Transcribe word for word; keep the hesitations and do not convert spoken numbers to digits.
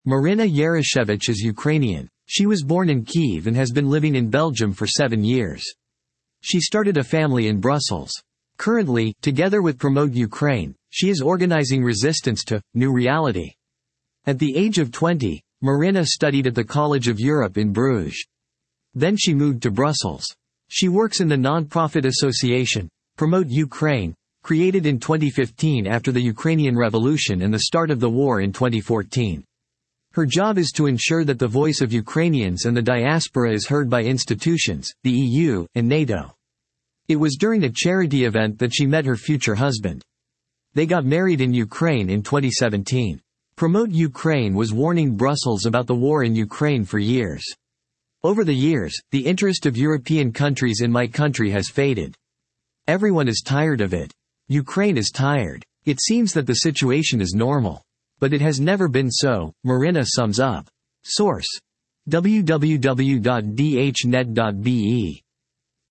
Marina Yaroshevich is Ukrainian. She was born in Kyiv and has been living in Belgium for seven years. She started a family in Brussels. Currently, together with Promote Ukraine, she is organizing resistance to New Reality. At the age of twenty, Marina studied at the College of Europe in Bruges. Then she moved to Brussels. She works in the non-profit association, Promote Ukraine, created in twenty fifteen after the Ukrainian Revolution and the start of the war in twenty fourteen. Her job is to ensure that the voice of Ukrainians and the diaspora is heard by institutions, the E U, and NATO. It was during a charity event that she met her future husband. They got married in Ukraine in twenty seventeen. Promote Ukraine was warning Brussels about the war in Ukraine for years. Over the years, the interest of European countries in my country has faded. Everyone is tired of it. Ukraine is tired. It seems that the situation is normal. But it has never been so, Marina sums up. Source: w w w dot d h net dot b e